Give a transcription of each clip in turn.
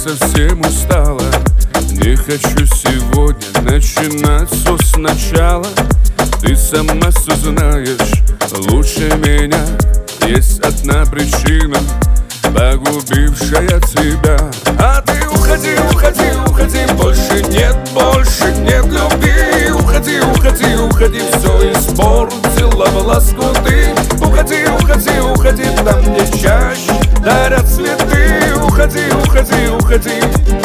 совсем устала, не хочу сегодня начинать все сначала. Ты сама все знаешь лучше меня. Есть одна причина, погубившая тебя. А ты уходи, уходи, уходи, больше нет любви. Уходи, уходи, уходи, все испортила в лоскуты. Уходи, уходи, уходи, там где чаще дарят цветы. Уходи, уходи, уходи.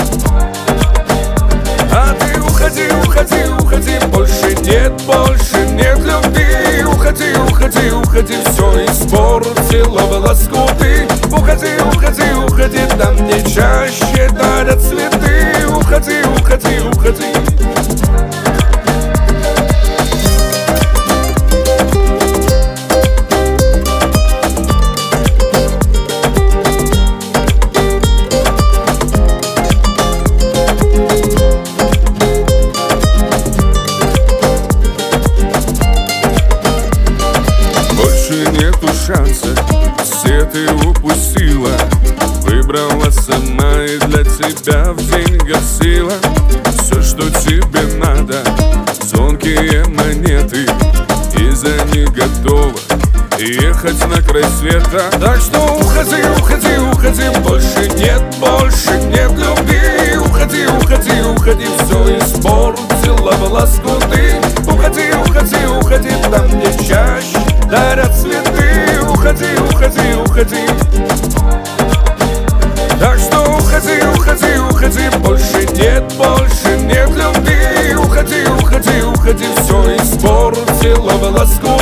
А ты уходи, уходи, уходи, больше нет любви. Уходи, уходи, уходи, все испортила в лоскуты. Уходи, уходи, уходи, там где чаще дарят цветы. Уходи, уходи, уходи. Нету шанса, все ты упустила. Выбрала сама и для тебя в деньгах сила. Все, что тебе надо, звонкие монеты, и за них готова ехать на край света. Так что уходи, уходи, уходи, больше нет любви. Уходи, уходи, уходи, все испортила в лоскуты. Уходи, уходи, уходи, там где чаще дарят цветы. Уходи, уходи, уходи. Так что уходи, уходи, уходи, больше нет любви. Уходи, уходи, уходи, все испортила в лоскуты.